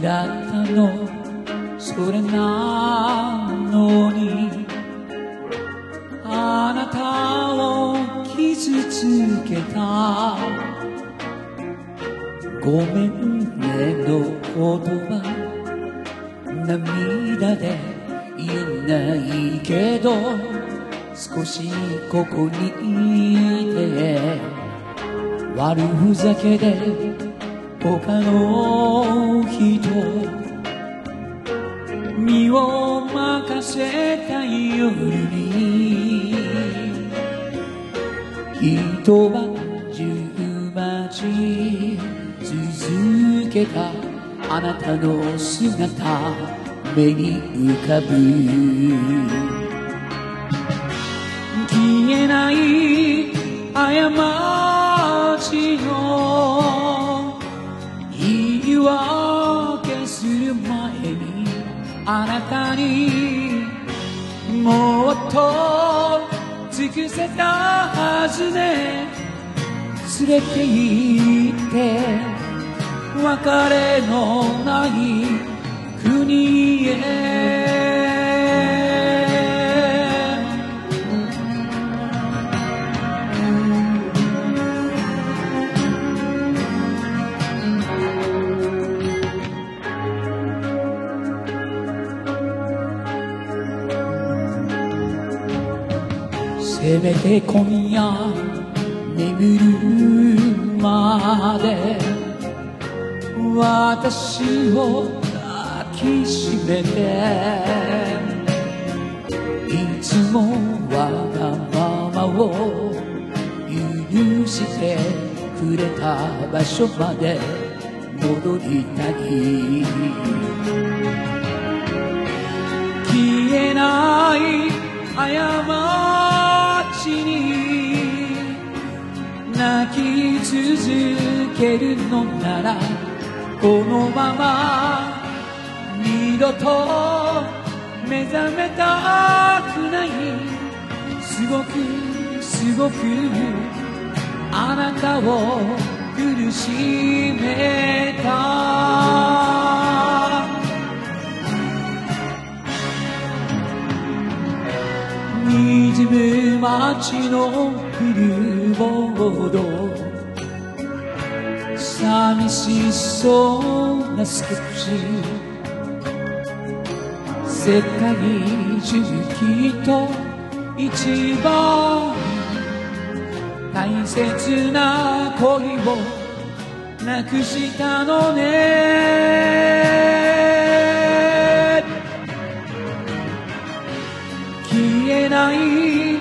だったのそれなのにあなたを傷つけたごめんねの言葉涙で言えないけど少しここにいて悪ふざけで他の人身を任せた夜に一晩中待ち続けたあなたの姿目に浮かぶ消えない過ちの言い訳する前にあなたにもっと尽くせたはずね連れて行って別れのない国へせめて今夜眠るまで私を抱きしめていつもわがままを許してくれた場所まで戻りたい消えない過ちに泣き続けるのならこのまま二度と目覚めたくないすごくあなたを苦しめた滲む街のビルボード寂しそうなスケッチ世界中きっと一番大切な恋をなくしたのね消えない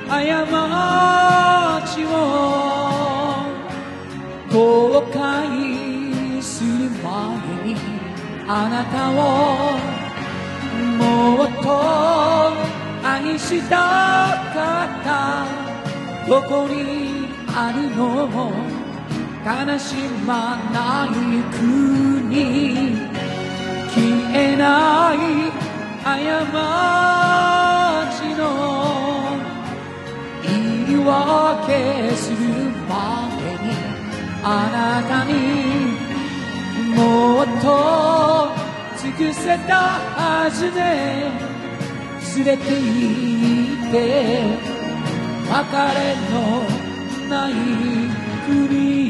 過ちを後悔する前にあなたをもっと愛したかったどこにあるの悲しまない国消えない過ちの言い訳する前にあなたにもっと尽くせたはずね連れて行って別れのない国